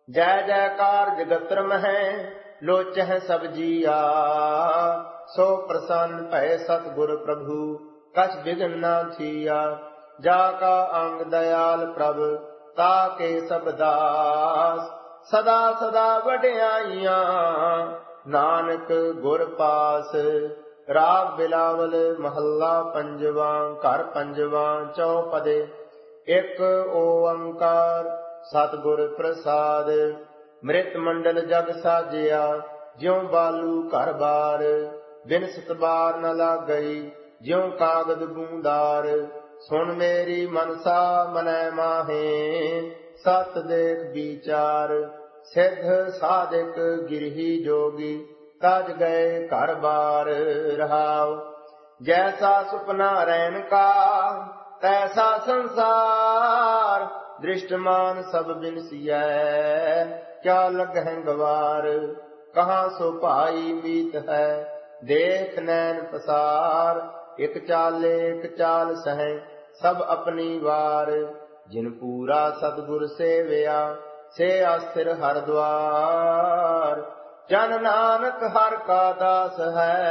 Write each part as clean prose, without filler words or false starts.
जय जयकार जगत्र महै लोचह सब जिया। सो प्रसन्न भय सतगुर प्रभु कछ बिघन न थिया। जाका अंग दयाल प्रभ ताके सब दास। सदा सदा वड्याइयां नानक गुर पास। राग बिलावल महला पंजवा घर पंजवा चौपदे। एक ओंकार सतगुर प्रसाद। मृत मंडल जग साजिया ज्यों बालू घर बार। बिन सतबार न लाग गई ज्यों कागद बूंदार। सुन मेरी मनसा मनै माहे सत देख विचार। सिद्ध साधिक गिरही जोगी तज गए घर बार। रहाव जैसा सुपना रैन का तैसा संसार। दृष्टमान सब बिनसिया क्या लगह गवार। कहाँ सो भाई मीत है देख नैन पसार। एक चाले एक चाल सह सब अपनी वार। जिन पूरा सतगुर सेवया से अस्थिर हर द्वार। जन नानक हर का दास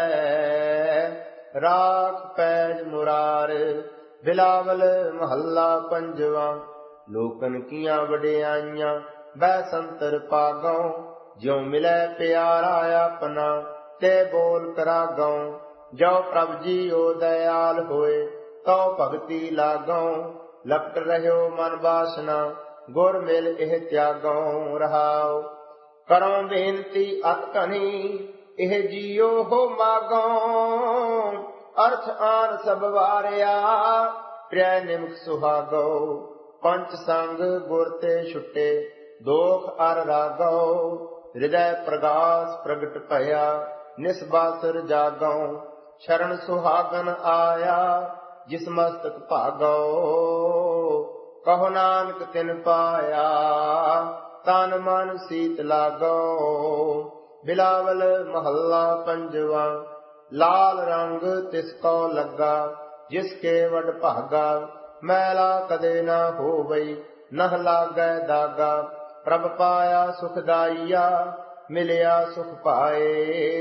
है राख पैज मुरार। बिलावल महला पंजवा। लोकन किया वड्याइयां बैसंतर पागौ। ज्यों मिलै प्यारा अपना ते बोल करागौ। जो प्रभ जी ओ दयाल होए तो भगति लागौ। लपट रह्यो मन बासना गुर मिल एह त्यागौ। रहाओ करो बेनती अत कनी एह जियो हो मागौ। अर्थ आन सब वारिया प्रिय निमुख सुहागौ। पंच संग गुर ते छुटे दोख अर रागौ। हृदय प्रगास प्रगट भया निस्बासर जागौ। शरण सुहागन आया जिस मस्तक भागौ। कहो नानक तिन पाया तन मन सीत लागौ। बिलावल महला पंजवा। लाल रंग तिसको लगा जिसके वड भागा। मैला कदे न होवई नह लागै दागा। प्रभ पाया सुखदाइया मिलिया सुख पाए।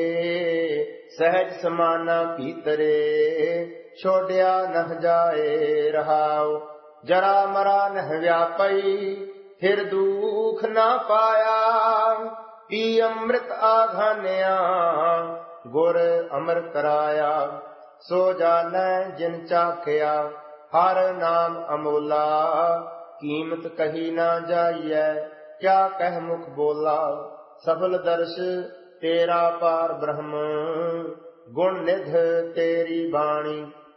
सहज समाना भीतरे छोड़िया नह जाए। रहाओ जरा मरा नह व्यापई फिर दुख न पाया। पी अमृत आघान्या गुर अमर कराया। सो जानै जिन चाखया हर नाम अमोला। कीमत कही ना जाइए क्या कह मुख बोला। सफल दर्श तेरा पार ब्रह्म गुण निध तेरी बाणी।